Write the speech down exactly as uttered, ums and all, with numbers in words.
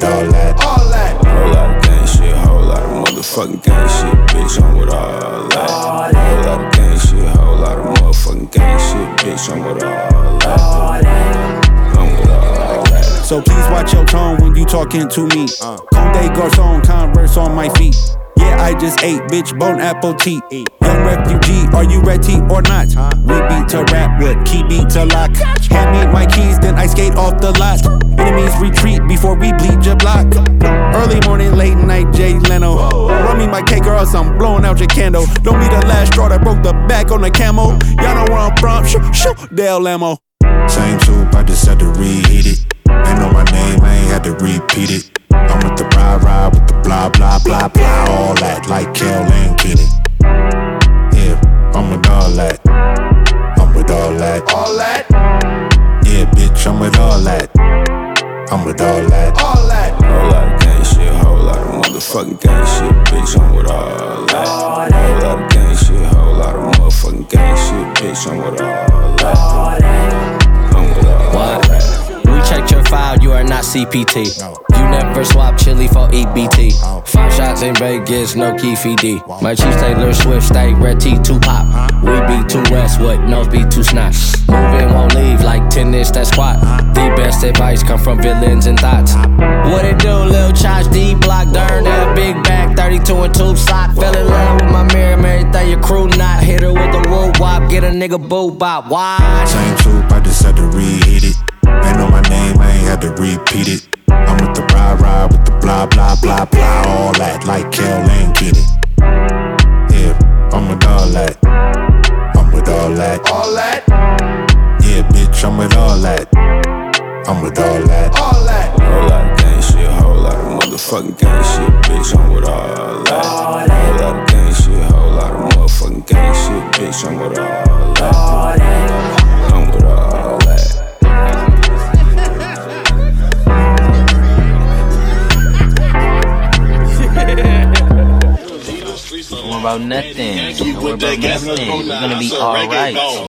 all that. All that. Whole lot of gang shit, whole lot of motherfucking gang shit, bitch, I'm with all that. Whole lot of gang shit, whole lot of motherfucking gang shit, bitch, I'm with all that. I'm with all that. So please watch your tone when you talking to me. uh. Conde Garçon, Converse on my feet. Yeah, I just ate, bitch, bon appetit. Young refugee, are you ready or not? We beat to rap with key beat to lock. Hand me my keys, then I skate off the lot. Enemies retreat before we bleed your block. Early morning, late night, Jay Leno. Run me my cake or else I'm blowing out your candle. Don't be the last straw that broke the back on the camel. Y'all know where I'm from, shoo, shoo, Dale Lamo. Same soup, I just had to reheat it. Ain't know my name, I ain't had to repeat it. I'm with the ride, ride with the blah, blah, blah, blah. All that, like Kel and Kenny. Yeah, I'm with all that. I'm with all that. All that. Yeah, bitch, I'm with all that. I'm with all that. All that. Whole lot of gang shit, whole lot of motherfucking gang shit, bitch, I'm with all that. Whole lot of gang shit, whole lot of motherfucking gang shit, bitch, I'm with all that. I'm with all that. We checked your file, you are not C P T. You never swap chili for E B T. Five shots in Vegas, no key F D. My Chiefs Taylor Swift, stay red T two pop. We be too Westwood, nose be too snot. Moving won't leave like tennis that squat. The best advice come from villains and thoughts. What it do, Lil Chosh, D Block, Dern, that big back, thirty-two and two sock. Fell in love with my mirror, married that your crew not. Hit her with a woo wop, get a nigga boo bop. Why? Same soup, I just had to reheat it. Ain't know my name, I ain't had to repeat it. I'm with the ride, ride with the blah, blah, blah, blah. All that, like Kel and Kenny. Yeah, I'm with all that. I'm with all that. All that. Yeah, bitch, I'm with all that. I'm with all that. All that. Whole lot of gang shit, whole lot of motherfucking gang shit, bitch, I'm with all that. Whole lot of gang shit, whole lot of motherfucking gang shit, bitch, I'm with all that. I'm with all that. Don't worry about nothing. Don't worry about nothing. We're gonna be alright.